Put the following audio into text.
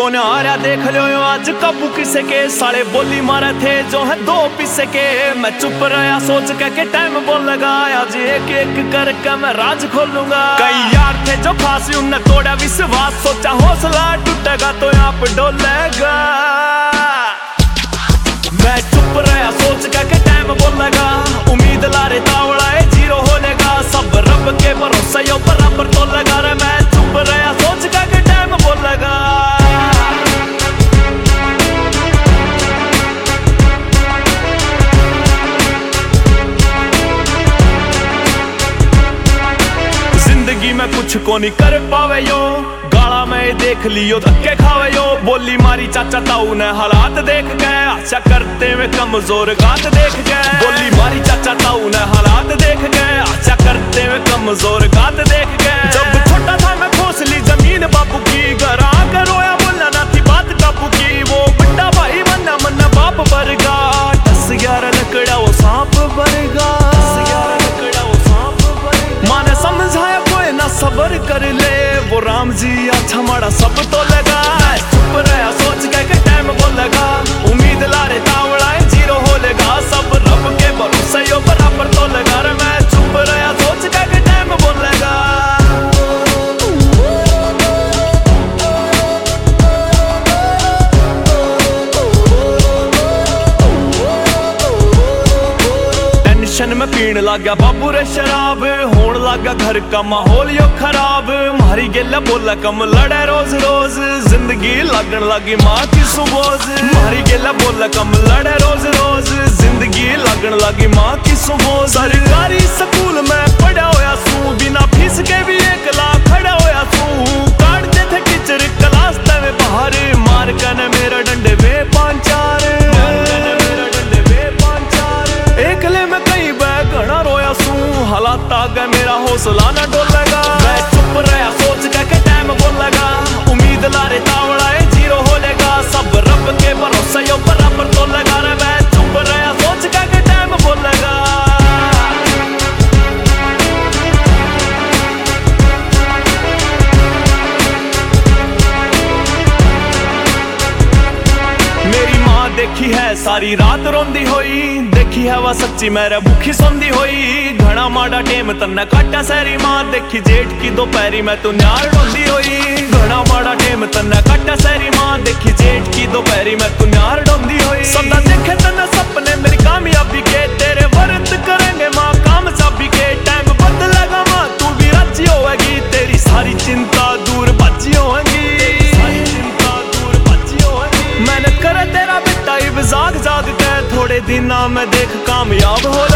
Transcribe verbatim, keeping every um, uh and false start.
को न्यारा देख लो आज काबू किसे के साले बोली मारे थे जो है दो पिसे के। मैं चुप रहा सोच के के टाइम बोलेगा आज एक एक करके मैं राज खोलूंगा। कई यार थे जो खास उनने तोड़ा विश्वास, सोचा हौसला टूटेगा तो यहाँ पे डोलेगा। मैं चुप रहा सोच के के टाइम बोलेगा, उम्मीद लारे तावड़ा है जीरो होनेगा। सब रब के भरोसे यो बराबर तो लगा रे। मैं चुप रहा सोच के के टाइम बोलेगा। जिंदगी में कुछ को नहीं कर पावे यो, गाला में देख लियो धक्के खावे यो। बोली मारी चाचा ताऊ ने हालात देख गए, आशा करते हुए कमजोर गात देख गए। बोली मारी चाचा ताऊ ने हालात देख गए, आशा करते हुए कमजोर गात देख गए। जब छोटा था मैं खोसली जमीन बापू की, घर आकर रोया बोलना ना थी बात काबू की। वो बड़ा भाई मन्ना मन्ना बाप बरगा, दस ग्यारह लकड़ा वो सांप बरगा। माने समझाया कोई ना सबर कर ले, वो राम जी अच्छा माड़ा सब तो लगा। चुप रहा सोच के के टाइम बोलेगा, उम्मीद लारे तावड़ा है जीरो होलेगा। सब रब के भरोसे यो बराबर तो लगा रे। मैं चुप रहा सोच के के टाइम बोलेगा। टेंशन में पीण लग गया बाबू रे शराब, होन लग गया घर का माहौल यो खराब। मारी गेला बोला कम लड़े रोज रोज, जिंदगी लगन लगी माँ की सुबोज। मारी गेला बोला कम लड़े रोज रोज, जिंदगी लगन लगी माँ की सुबोज। सरकारी स्कूल में पढ़ा होया सू, बिना फीस के भी एक लाख खड़ा होया सू। काटते थे टीचर क्लास में बाहर, मार कर मेरा डंडे वे पांच चार। एकले में कई बैग घना रोया सू, हालात आ गए मेरा हौसला ना डोलेगा। मैं चुप रहा सोच के के टाइम बोलेगा, उम्मीद लारे तावड़ा है जीरो होलेगा। सब रब के भरोसे यो बराबर तो लगा रे। मैं चुप रहा सोच के के टाइम बोलेगा। मेरी माँ देखी है सारी रात रोंदी होई, देखी है वह सच्ची मेरे भूखी सोंदी होई। घना माड़ा टेम तन्ने काटा सैरी माँ, देखी जेठ की दोपहरी में तू न्यार डोंदी होई। घना माड़ा टेम तन्ने काटा सैरी माँ, देखी जेठ की दोपहरी में तू न्यार डोंदी होई। सदा देखे तन्ने सपने मेरी कामयाबी के, तेरे व्रत करेंगे माँ काम चाबी के। टाइम बदलेगा माँ तू भी राजी होएगी, तेरी सारी चिंता दूर भजी होएगी। मैंने करे तेरा बेटा इब जाग जाग के, थोड़े दिन में देख कामयाब हो